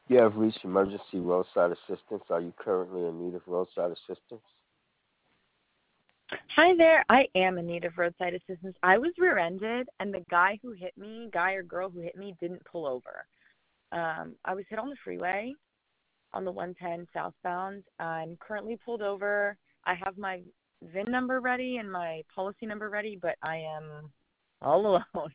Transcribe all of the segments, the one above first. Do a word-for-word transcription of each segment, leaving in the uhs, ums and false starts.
You have reached emergency roadside assistance. Are you currently in need of roadside assistance? Hi there. I am in need of roadside assistance. I was rear-ended, and the guy who hit me, guy or girl who hit me, didn't pull over. Um, I was hit on the freeway on the one ten southbound. I'm currently pulled over. I have my V I N number ready and my policy number ready, but I am all alone.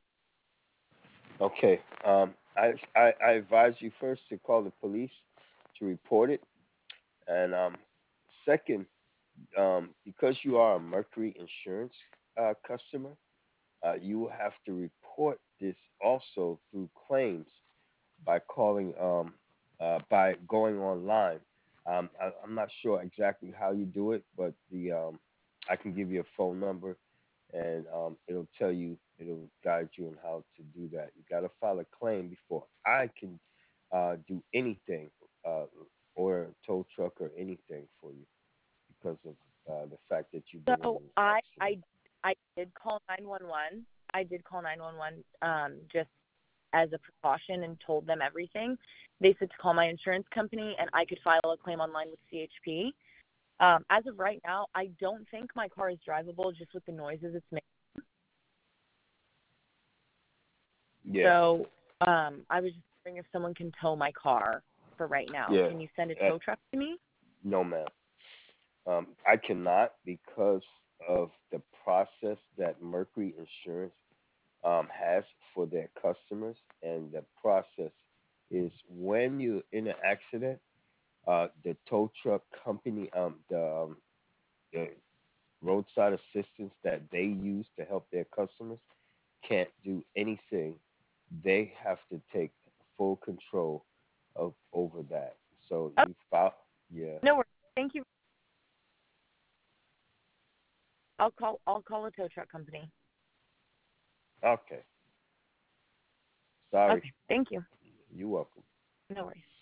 Okay. Um, I, I, I advise you first to call the police to report it. And um, second, um, because you are a Mercury Insurance uh, customer, uh, you will have to report this also through claims by calling um, uh, by going online. Um, I, I'm not sure exactly how you do it, but the um, I can give you a phone number, and um, it'll tell you, it'll guide you on how to do that. You got to file a claim before I can uh, do anything, uh, or a tow truck or anything for you because of uh, the fact that you've been in So an I accident. I I did call nine one one. I did call nine one one um just as a precaution and told them everything. They said to call my insurance company and I could file a claim online with C H P. Um, as of right now, I don't think my car is drivable just with the noises it's making. Yeah, So um, I was just wondering if someone can tow my car for right now. yeah. Can you send a Uh, tow truck to me? no, ma'am. Um, I cannot because of the process that Mercury Insurance um, has for their customers, and the process is when you're in an accident, uh, the tow truck company, um, the, um, the roadside assistance that they use to help their customers can't do anything. They have to take full control of over that. So Oh, you file, yeah, no worries. Thank you. I'll call. I'll call a tow truck company. okay. Sorry, Okay. Thank you. you're welcome. No worries.